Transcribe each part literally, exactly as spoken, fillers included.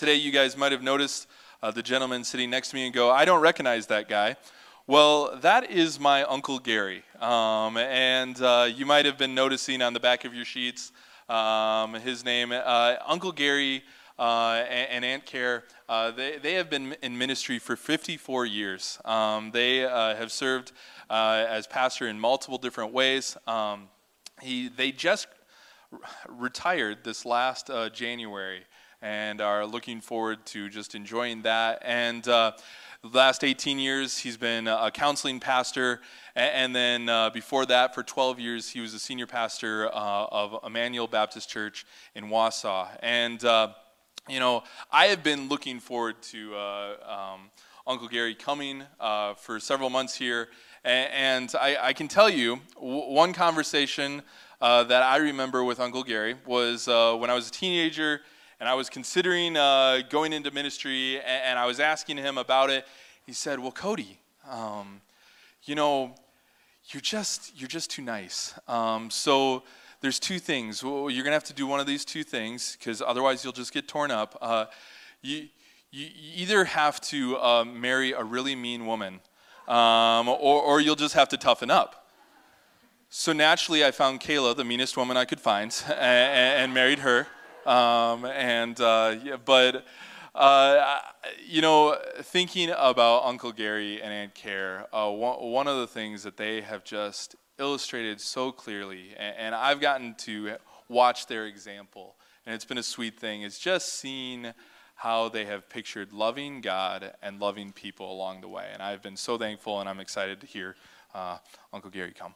Today, you guys might have noticed uh, the gentleman sitting next to me and go, I don't recognize that guy. Well, that is my Uncle Gary. Um, and uh, you might have been noticing on the back of your sheets um, his name. Uh, Uncle Gary uh, and, and Aunt Care, uh, they, they have been in ministry for fifty-four years. Um, they uh, have served uh, as pastor in multiple different ways. Um, he, they just retired this last uh, January, and are looking forward to just enjoying that. And uh, the last eighteen years, he's been a counseling pastor, and then uh, before that, for twelve years, he was a senior pastor uh, of Emmanuel Baptist Church in Wausau. And, uh, you know, I have been looking forward to uh, um, Uncle Gary coming uh, for several months here, and I, I can tell you, w- one conversation uh, that I remember with Uncle Gary was uh, when I was a teenager, and I was considering uh, going into ministry, and, and I was asking him about it. He said, well, Cody, um, you know, you're just you're just too nice. Um, so there's two things. Well, you're going to have to do one of these two things, because otherwise you'll just get torn up. Uh, you, you either have to uh, marry a really mean woman, um, or, or you'll just have to toughen up. So naturally, I found Kayla, the meanest woman I could find, and, and married her. Um, and, uh, yeah, but, uh, you know, thinking about Uncle Gary and Aunt Care, uh, one, one of the things that they have just illustrated so clearly, and, and I've gotten to watch their example, and it's been a sweet thing, is just seeing how they have pictured loving God and loving people along the way. And I've been so thankful, and I'm excited to hear uh, Uncle Gary come.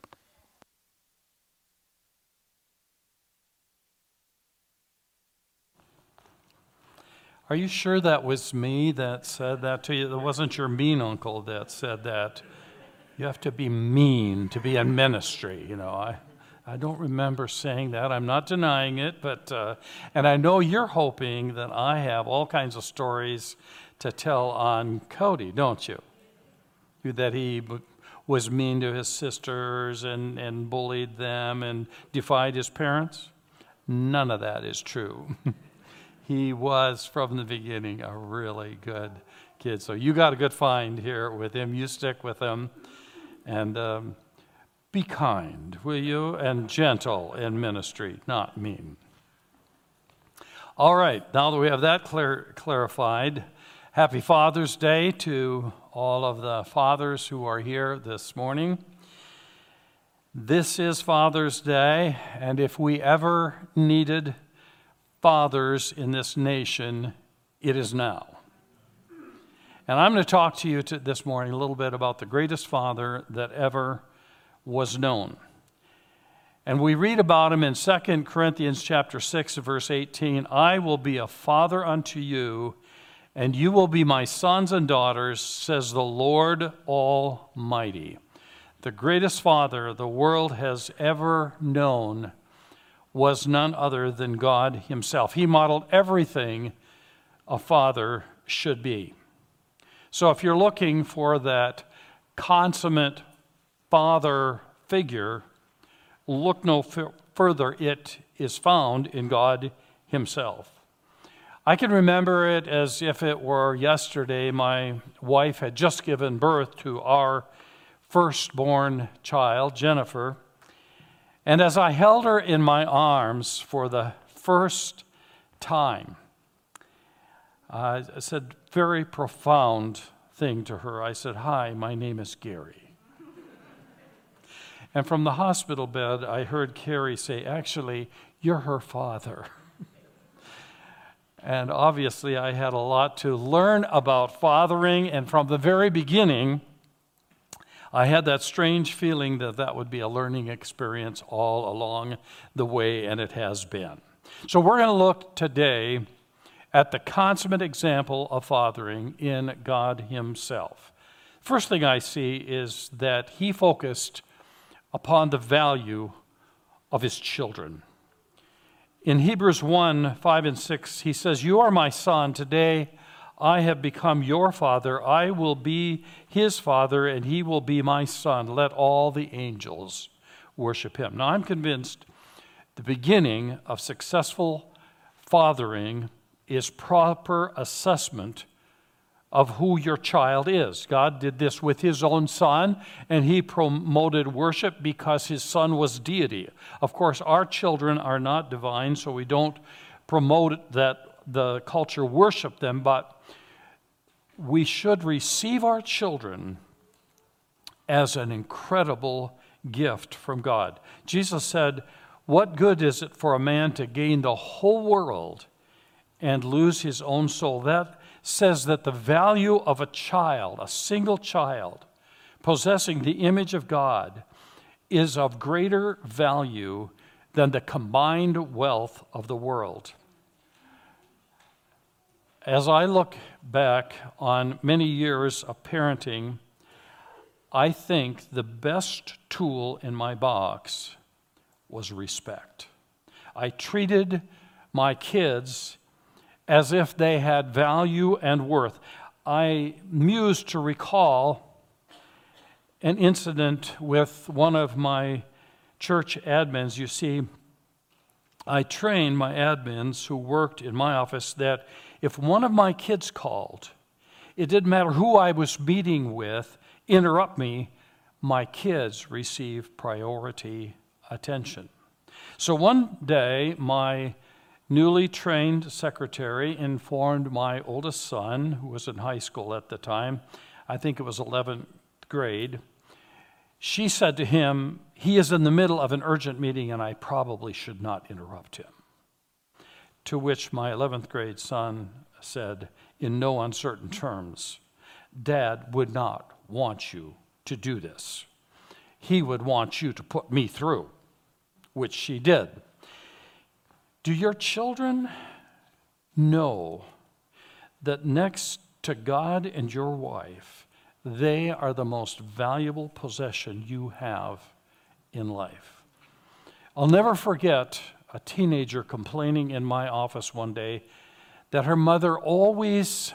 Are you sure that was me that said that to you? That wasn't your mean uncle that said that. You have to be mean to be in ministry. You know, I, I don't remember saying that. I'm not denying it, but uh, and I know you're hoping that I have all kinds of stories to tell on Cody, don't you? That he was mean to his sisters and, and bullied them and defied his parents. None of that is true. He was, from the beginning, a really good kid. So you got a good find here with him. You stick with him. And um, be kind, will you? And gentle in ministry, not mean. All right, now that we have that clar- clarified, happy Father's Day to all of the fathers who are here this morning. This is Father's Day, and if we ever needed fathers in this nation, it is now. And I'm going to talk to you to this morning a little bit about the greatest father that ever was known. And we read about him in Second Corinthians chapter six, verse eighteen. I will be a father unto you, and you will be my sons and daughters, says the Lord Almighty. The greatest father the world has ever known was none other than God himself. He modeled everything a father should be. So if you're looking for that consummate father figure, look no f- further. It is found in God himself. I can remember it as if it were yesterday. My wife had just given birth to our firstborn child, Jennifer. And as I held her in my arms for the first time, I said a very profound thing to her. I said, hi, my name is Gary. And from the hospital bed, I heard Carrie say, actually, you're her father. And obviously, I had a lot to learn about fathering, and from the very beginning, I had that strange feeling that that would be a learning experience all along the way, and it has been. So we're going to look today at the consummate example of fathering in God himself. First thing I see is that he focused upon the value of his children. In Hebrews one, five and six, he says, you are my son, today I have become your father. I will be his father, and he will be my son. Let all the angels worship him. Now, I'm convinced the beginning of successful fathering is proper assessment of who your child is. God did this with his own son, and he promoted worship because his son was deity. Of course, our children are not divine, so we don't promote that the culture worship them, but we should receive our children as an incredible gift from God. Jesus said, "What good is it for a man to gain the whole world and lose his own soul?" That says that the value of a child, a single child, possessing the image of God, is of greater value than the combined wealth of the world. As I look back on many years of parenting, I think the best tool in my box was respect. I treated my kids as if they had value and worth. I mused to recall an incident with one of my church admins. You see, I trained my admins who worked in my office that if one of my kids called, it didn't matter who I was meeting with, interrupt me, my kids received priority attention. So one day, my newly trained secretary informed my oldest son, who was in high school at the time, I think it was eleventh grade, she said to him, "He is in the middle of an urgent meeting and I probably should not interrupt him." To which my eleventh grade son said, in no uncertain terms, "Dad would not want you to do this. He would want you to put me through," which she did. Do your children know that next to God and your wife, they are the most valuable possession you have in life? I'll never forget a teenager complaining in my office one day that her mother always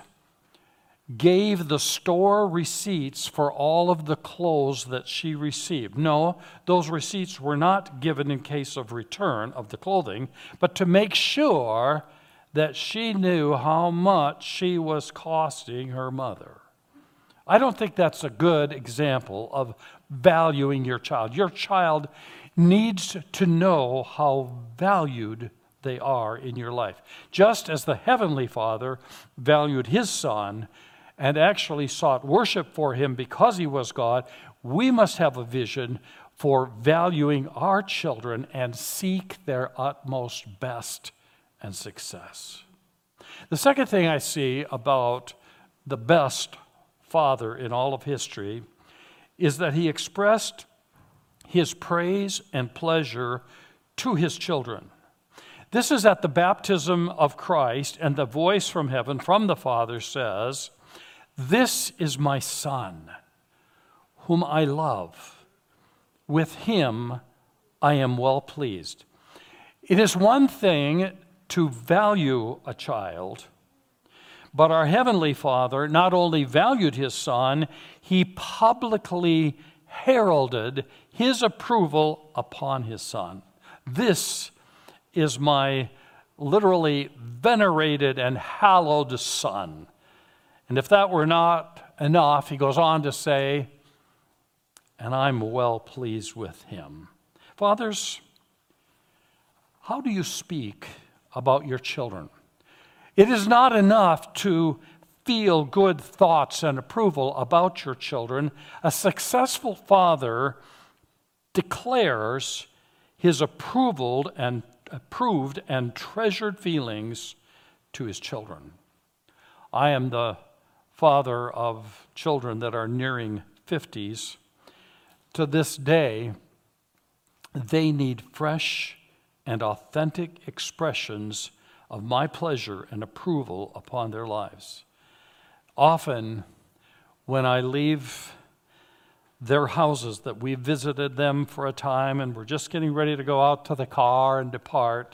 gave the store receipts for all of the clothes that she received. No, those receipts were not given in case of return of the clothing, but to make sure that she knew how much she was costing her mother. I don't think that's a good example of valuing your child. Your child needs to know how valued they are in your life. Just as the Heavenly Father valued his Son and actually sought worship for him because he was God, we must have a vision for valuing our children and seek their utmost best and success. The second thing I see about the best father in all of history is that he expressed his praise and pleasure to his children. This is at the baptism of Christ, and the voice from heaven, from the Father, says, "This is my Son, whom I love. With him I am well pleased." It is one thing to value a child, but our Heavenly Father not only valued his Son, he publicly heralded his approval upon his Son. "This is my literally venerated and hallowed Son." And if that were not enough, he goes on to say, "And I'm well pleased with him." Fathers, how do you speak about your children? It is not enough to feel good thoughts and approval about your children. A successful father declares his approval and approved and treasured feelings to his children. I am the father of children that are nearing fifties. To this day, they need fresh and authentic expressions of my pleasure and approval upon their lives. Often, when I leave their houses that we visited them for a time and we're just getting ready to go out to the car and depart,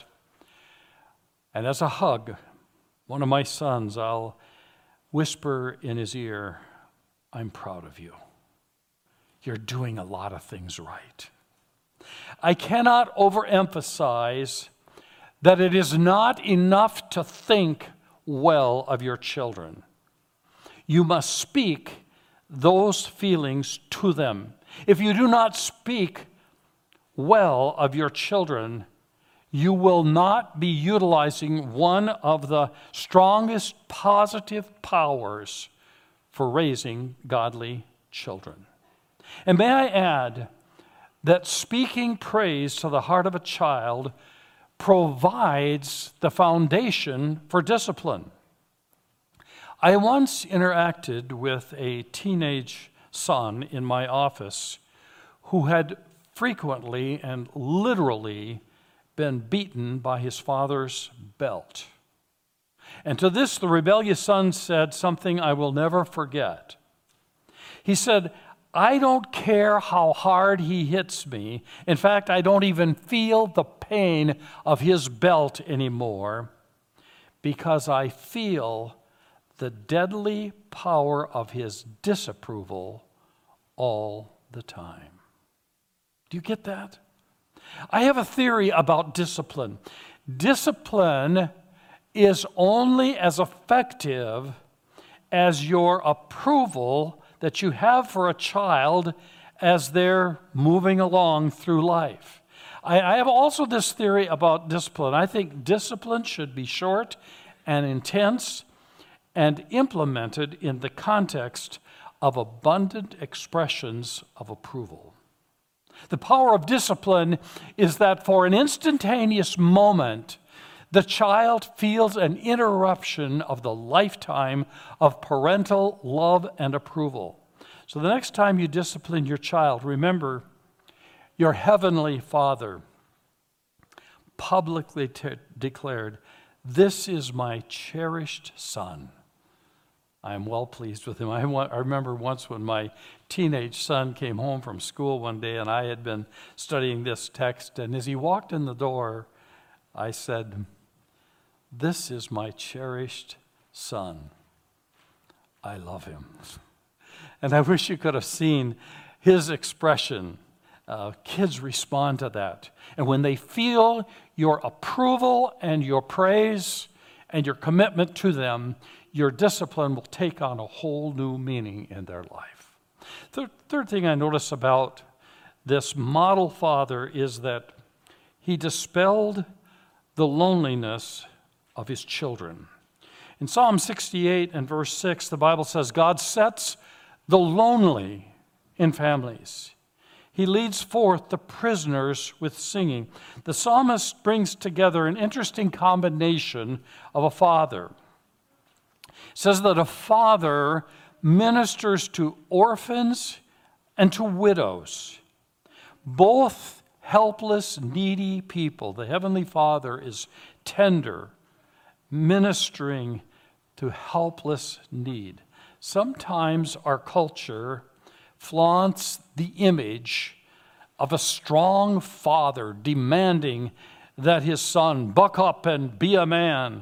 and as a hug, one of my sons, I'll whisper in his ear, "I'm proud of you. You're doing a lot of things right." I cannot overemphasize that it is not enough to think well of your children. You must speak those feelings to them. If you do not speak well of your children, you will not be utilizing one of the strongest positive powers for raising godly children. And may I add that speaking praise to the heart of a child provides the foundation for discipline. I once interacted with a teenage son in my office who had frequently and literally been beaten by his father's belt. And to this, the rebellious son said something I will never forget. He said, I don't care how hard he hits me. In fact, I don't even feel the pain of his belt anymore because I feel the deadly power of his disapproval all the time. Do you get that? I have a theory about discipline. Discipline is only as effective as your approval that you have for a child as they're moving along through life. I, I have also this theory about discipline. I think discipline should be short and intense and implemented in the context of abundant expressions of approval. The power of discipline is that for an instantaneous moment, the child feels an interruption of the lifetime of parental love and approval. So the next time you discipline your child, remember your heavenly Father publicly te- declared, "This is my cherished son. I am well pleased with him." I, want, I remember once when my teenage son came home from school one day and I had been studying this text, and as he walked in the door, I said, "This is my cherished son. I love him." And I wish you could have seen his expression. Uh, kids respond to that. And when they feel your approval and your praise and your commitment to them, your discipline will take on a whole new meaning in their life. The third thing I notice about this model father is that he dispelled the loneliness of his children. In Psalm sixty-eight and verse six, the Bible says, God sets the lonely in families. He leads forth the prisoners with singing. The psalmist brings together an interesting combination of a father. It says that a father ministers to orphans and to widows, both helpless, needy people. The Heavenly Father is tender, ministering to helpless need. Sometimes our culture flaunts the image of a strong father demanding that his son buck up and be a man.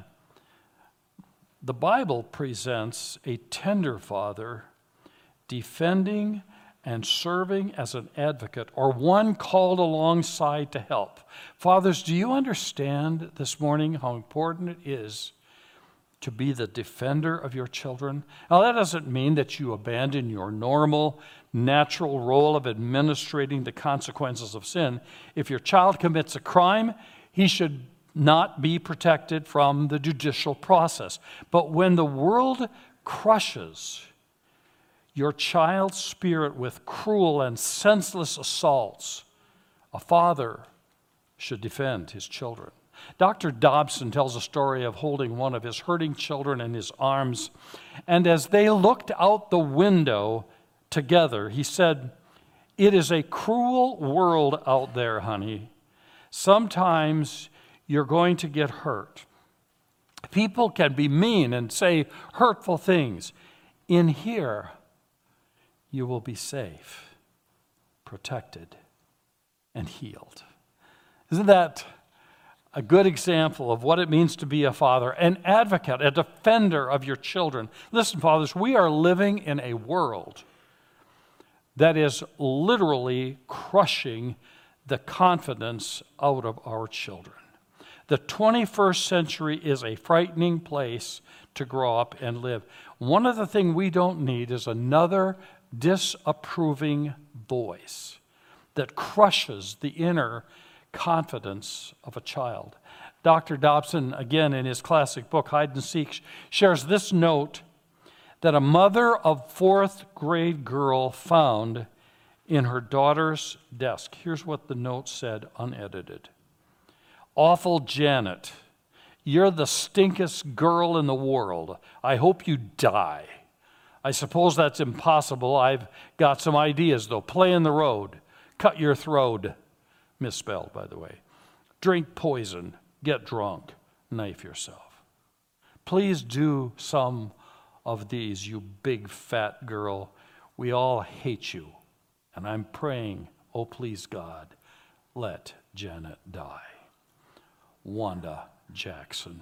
The Bible presents a tender father defending and serving as an advocate, or one called alongside to help. Fathers, do you understand this morning how important it is to be the defender of your children? Now, that doesn't mean that you abandon your normal, natural role of administrating the consequences of sin. If your child commits a crime, he should not be protected from the judicial process. But when the world crushes your child's spirit with cruel and senseless assaults, a father should defend his children. Doctor Dobson tells a story of holding one of his hurting children in his arms, and as they looked out the window together, he said, "It is a cruel world out there, honey. Sometimes you're going to get hurt. People can be mean and say hurtful things. In here, you will be safe, protected, and healed." Isn't that a good example of what it means to be a father, an advocate, a defender of your children? Listen, fathers, we are living in a world that is literally crushing the confidence out of our children. The twenty-first century is a frightening place to grow up and live. One of the things we don't need is another disapproving voice that crushes the inner confidence of a child. Doctor Dobson, again in his classic book, Hide and Seek, shares this note that a mother of fourth grade girl found in her daughter's desk. Here's what the note said, unedited. Awful Janet, you're the stinkest girl in the world. I hope you die. I suppose that's impossible. I've got some ideas, though. Play in the road. Cut your throat. Misspelled, by the way. Drink poison. Get drunk. Knife yourself. Please do some of these, you big fat girl. We all hate you. And I'm praying, oh please God, let Janet die. Wanda Jackson.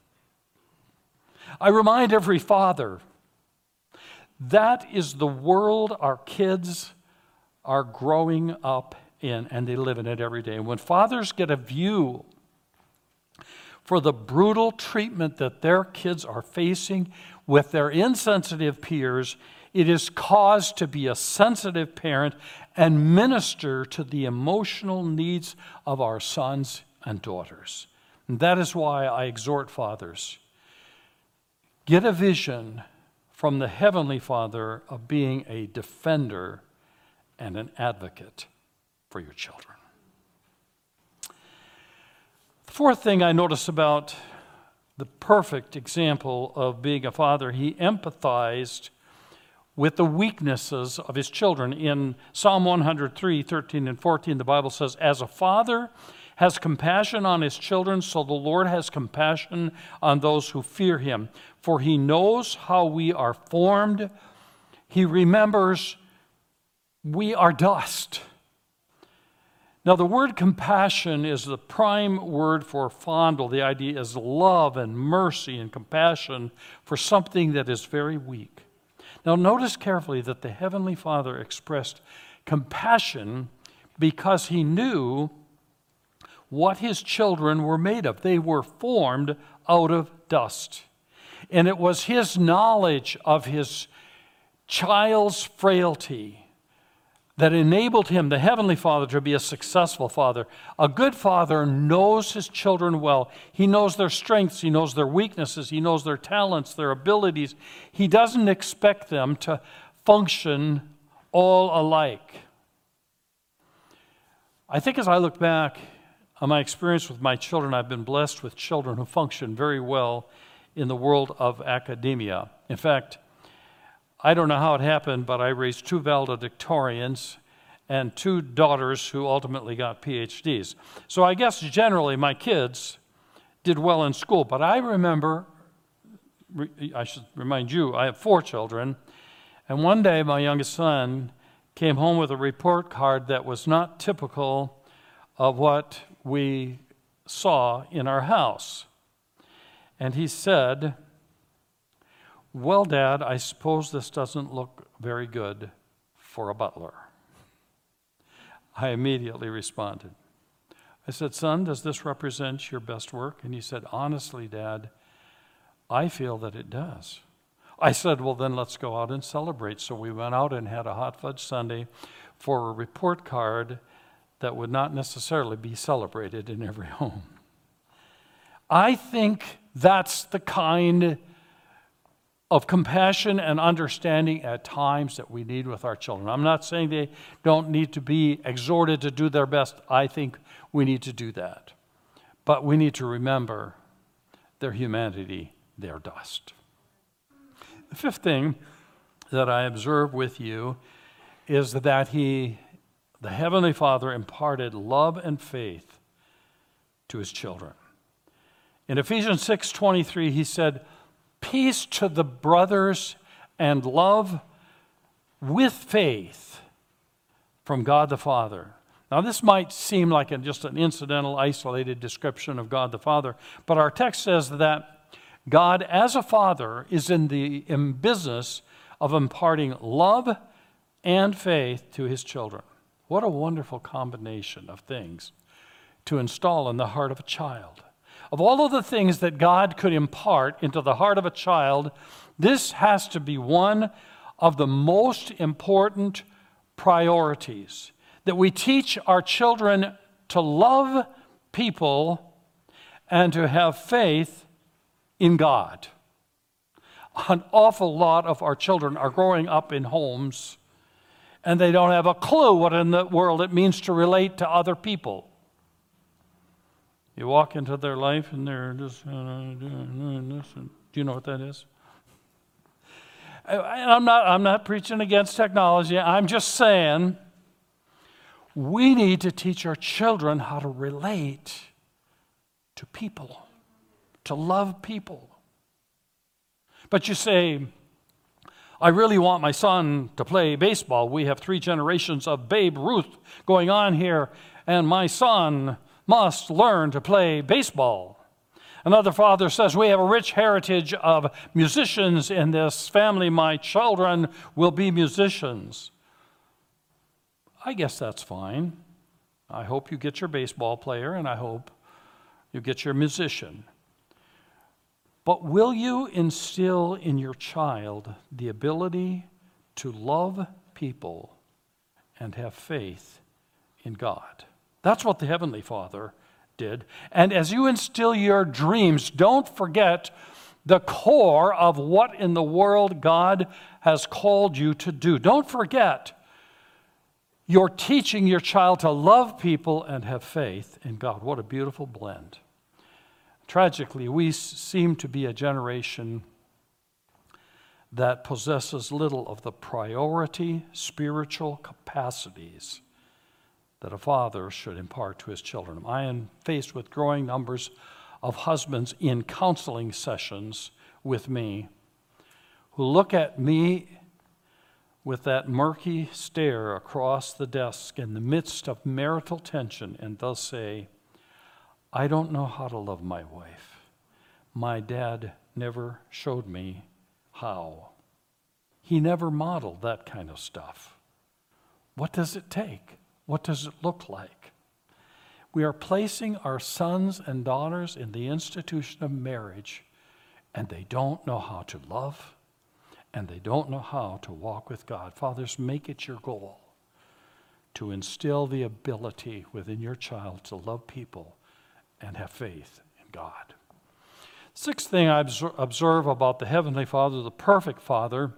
I remind every father, that is the world our kids are growing up in, and they live in it every day. And when fathers get a view for the brutal treatment that their kids are facing with their insensitive peers, it is cause to be a sensitive parent and minister to the emotional needs of our sons and daughters. And that is why I exhort fathers, get a vision from the Heavenly Father of being a defender and an advocate for your children. The fourth thing I notice about the perfect example of being a father, he empathized with the weaknesses of his children. In Psalm one hundred three, thirteen and fourteen, the Bible says, as a father has compassion on his children, so the Lord has compassion on those who fear him. For he knows how we are formed. He remembers we are dust. Now, the word compassion is the prime word for fondle. The idea is love and mercy and compassion for something that is very weak. Now, notice carefully that the Heavenly Father expressed compassion because he knew what his children were made of. They were formed out of dust. And it was his knowledge of his child's frailty that enabled him, the Heavenly Father, to be a successful father. A good father knows his children well. He knows their strengths. He knows their weaknesses. He knows their talents, their abilities. He doesn't expect them to function all alike. I think as I look back on my experience with my children, I've been blessed with children who function very well in the world of academia. In fact, I don't know how it happened, but I raised two valedictorians and two daughters who ultimately got P H Ds. So I guess generally my kids did well in school, but I remember, I should remind you, I have four children, and one day my youngest son came home with a report card that was not typical of what we saw in our house. And he said, well, Dad, I suppose this doesn't look very good for a butler. I immediately responded. I said, son, does this represent your best work? And he said, honestly, Dad, I feel that it does. I said, well, then let's go out and celebrate. So we went out and had a hot fudge sundae for a report card that would not necessarily be celebrated in every home. I think that's the kind of compassion and understanding at times that we need with our children. I'm not saying they don't need to be exhorted to do their best. I think we need to do that. But we need to remember their humanity, their dust. The fifth thing that I observe with you is that he, the Heavenly Father, imparted love and faith to his children. In Ephesians six twenty-three, he said, peace to the brothers and love with faith from God the Father. Now, this might seem like a, just an incidental, isolated description of God the Father, but our text says that God, as a father, is in the in business of imparting love and faith to his children. What a wonderful combination of things to install in the heart of a child. Of all of the things that God could impart into the heart of a child, this has to be one of the most important priorities, that we teach our children to love people and to have faith in God. An awful lot of our children are growing up in homes and they don't have a clue what in the world it means to relate to other people. You walk into their life and they're just, uh, doing this. And do you know what that is? And I'm not, I'm not preaching against technology. I'm just saying we need to teach our children how to relate to people, to love people. But you say, I really want my son to play baseball. We have three generations of Babe Ruth going on here, and my son must learn to play baseball. Another father says, we have a rich heritage of musicians in this family. My children will be musicians. I guess that's fine. I hope you get your baseball player, and I hope you get your musician. But will you instill in your child the ability to love people and have faith in God? That's what the Heavenly Father did. And as you instill your dreams, don't forget the core of what in the world God has called you to do. Don't forget you're teaching your child to love people and have faith in God. What a beautiful blend. Tragically, we seem to be a generation that possesses little of the priority spiritual capacities that a father should impart to his children. I am faced with growing numbers of husbands in counseling sessions with me who look at me with that murky stare across the desk in the midst of marital tension, and they'll say, I don't know how to love my wife. My dad never showed me how. He never modeled that kind of stuff. What does it take? What does it look like? We are placing our sons and daughters in the institution of marriage, and they don't know how to love, and they don't know how to walk with God. Fathers, make it your goal to instill the ability within your child to love people and have faith in God. Sixth thing I observe about the Heavenly Father, the perfect Father,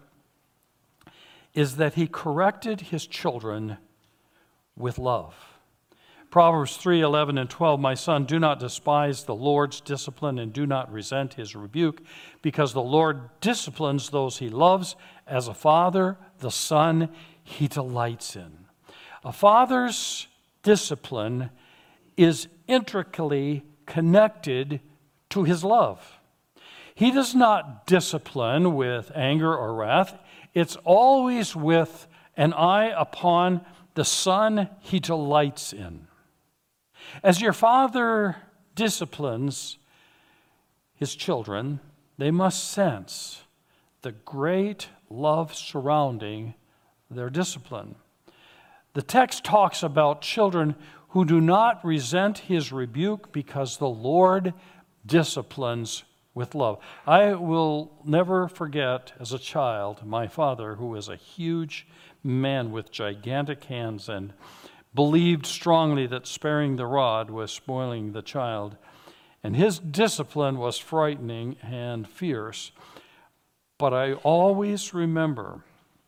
is that He corrected His children with love. Proverbs three, eleven and twelve, my son, do not despise the Lord's discipline and do not resent His rebuke, because the Lord disciplines those He loves. As a father, the son He delights in. A father's discipline is intricately connected to his love. He does not discipline with anger or wrath. It's always with an eye upon the son he delights in. As your father disciplines his children, they must sense the great love surrounding their discipline. The text talks about children who do not resent his rebuke because the Lord disciplines with love. I will never forget as a child my father, who was a huge man with gigantic hands and believed strongly that sparing the rod was spoiling the child. And his discipline was frightening and fierce. But I always remember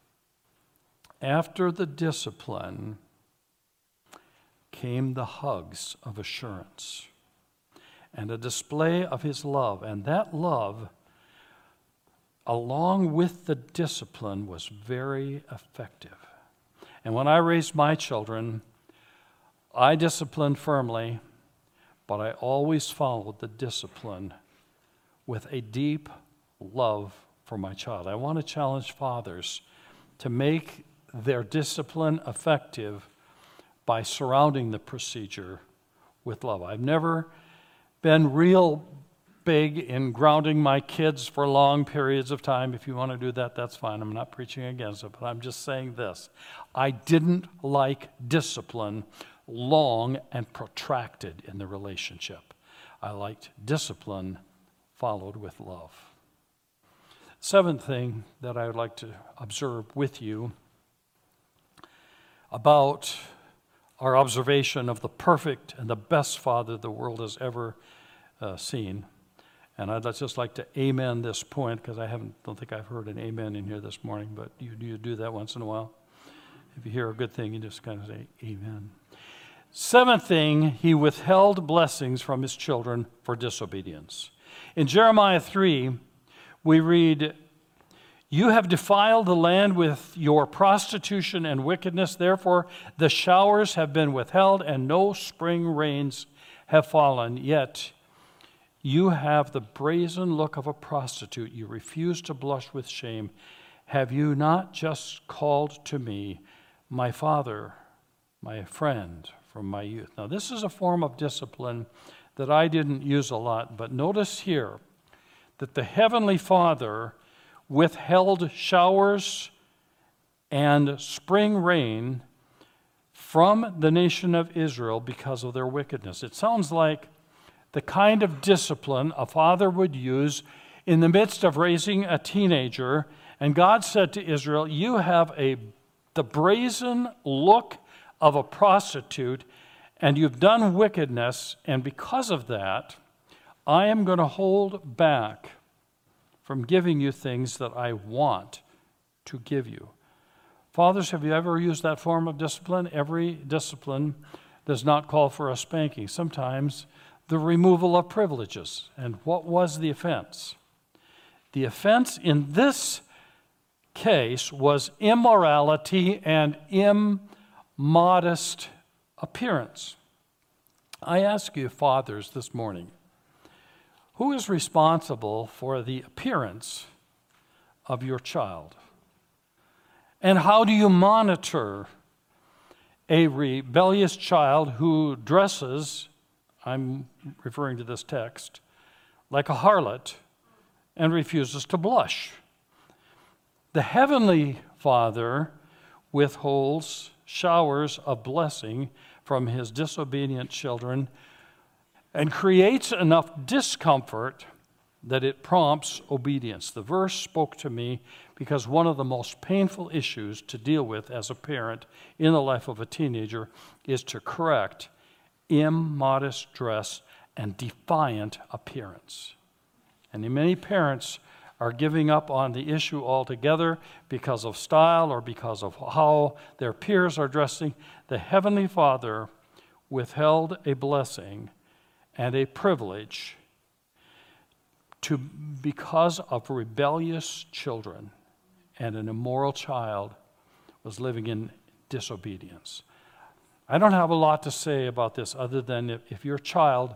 after the discipline came the hugs of assurance and a display of his love. And that love, along with the discipline, was very effective. And when I raised my children, I disciplined firmly, but I always followed the discipline with a deep love for my child. I want to challenge fathers to make their discipline effective by surrounding the procedure with love. I've never been real big in grounding my kids for long periods of time. If you want to do that, that's fine. I'm not preaching against it, but I'm just saying this. I didn't like discipline long and protracted in the relationship. I liked discipline followed with love. Seventh thing that I would like to observe with you about our observation of the perfect and the best Father the world has ever uh, seen. And I'd just like to amen this point, because I haven't, don't think I've heard an amen in here this morning, but you, you do that once in a while. If you hear a good thing, you just kind of say amen. Seventh thing, he withheld blessings from his children for disobedience. In Jeremiah three, we read, "You have defiled the land with your prostitution and wickedness. Therefore, the showers have been withheld and no spring rains have fallen. Yet you have the brazen look of a prostitute. You refuse to blush with shame. Have you not just called to me, my father, my friend from my youth?" Now, this is a form of discipline that I didn't use a lot, but notice here that the Heavenly Father withheld showers and spring rain from the nation of Israel because of their wickedness. It sounds like the kind of discipline a father would use in the midst of raising a teenager. And God said to Israel, "You have a the brazen look of a prostitute, and you've done wickedness, and because of that, I am going to hold back from giving you things that I want to give you." Fathers, have you ever used that form of discipline? Every discipline does not call for a spanking. Sometimes the removal of privileges. And what was the offense? The offense in this case was immorality and immodest appearance. I ask you, fathers, this morning, who is responsible for the appearance of your child? And how do you monitor a rebellious child who dresses, I'm referring to this text, like a harlot and refuses to blush? The Heavenly Father withholds showers of blessing from his disobedient children and creates enough discomfort that it prompts obedience. The verse spoke to me because one of the most painful issues to deal with as a parent in the life of a teenager is to correct immodest dress and defiant appearance. And many parents are giving up on the issue altogether because of style or because of how their peers are dressing. The Heavenly Father withheld a blessing and a privilege to because of rebellious children, and an immoral child was living in disobedience. I don't have a lot to say about this other than if, if your child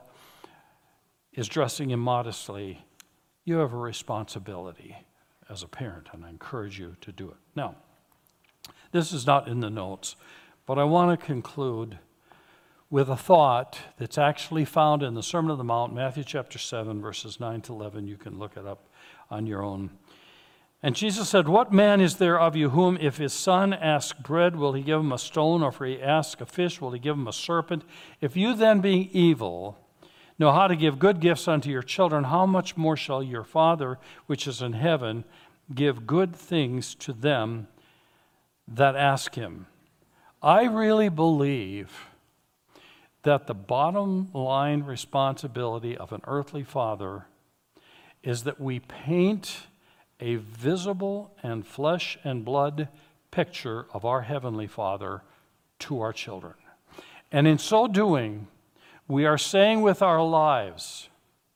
is dressing immodestly, you have a responsibility as a parent, and I encourage you to do it. Now, this is not in the notes, but I want to conclude with a thought that's actually found in the Sermon on the Mount, Matthew chapter seven, verses nine to eleven. You can look it up on your own. And Jesus said, "What man is there of you whom, if his son asks bread, will he give him a stone? Or if he asks a fish, will he give him a serpent? If you then, being evil, know how to give good gifts unto your children, how much more shall your Father, which is in heaven, give good things to them that ask him?" I really believe that the bottom line responsibility of an earthly father is that we paint a visible and flesh and blood picture of our Heavenly Father to our children. And in so doing, we are saying with our lives,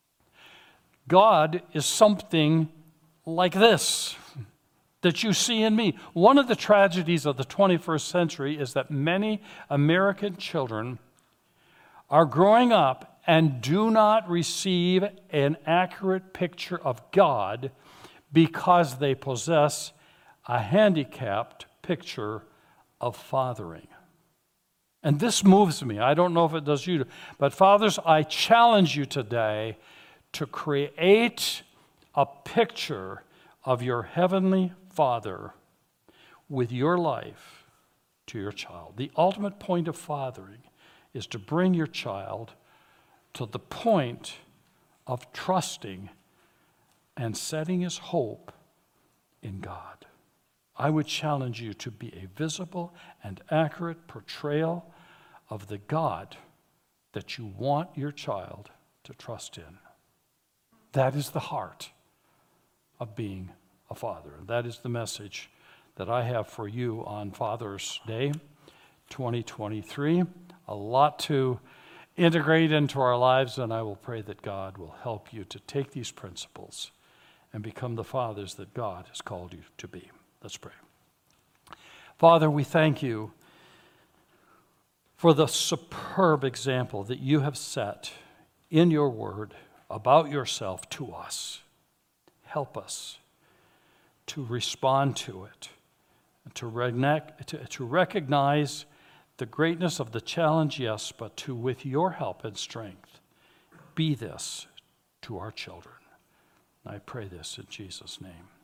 God is something like this that you see in me. One of the tragedies of the twenty-first century is that many American children are growing up and do not receive an accurate picture of God because they possess a handicapped picture of fathering. And this moves me. I don't know if it does you, but fathers, I challenge you today to create a picture of your Heavenly Father with your life to your child. The ultimate point of fathering is to bring your child to the point of trusting and setting his hope in God. I would challenge you to be a visible and accurate portrayal of the God that you want your child to trust in. That is the heart of being a father. That is the message that I have for you on Father's Day twenty twenty-three. A lot to integrate into our lives, and I will pray that God will help you to take these principles and become the fathers that God has called you to be. Let's pray. Father, we thank you for the superb example that you have set in your word about yourself to us. Help us to respond to it, and to, rec- to, to recognize the greatness of the challenge, yes, but to, with your help and strength, be this to our children. I pray this in Jesus' name.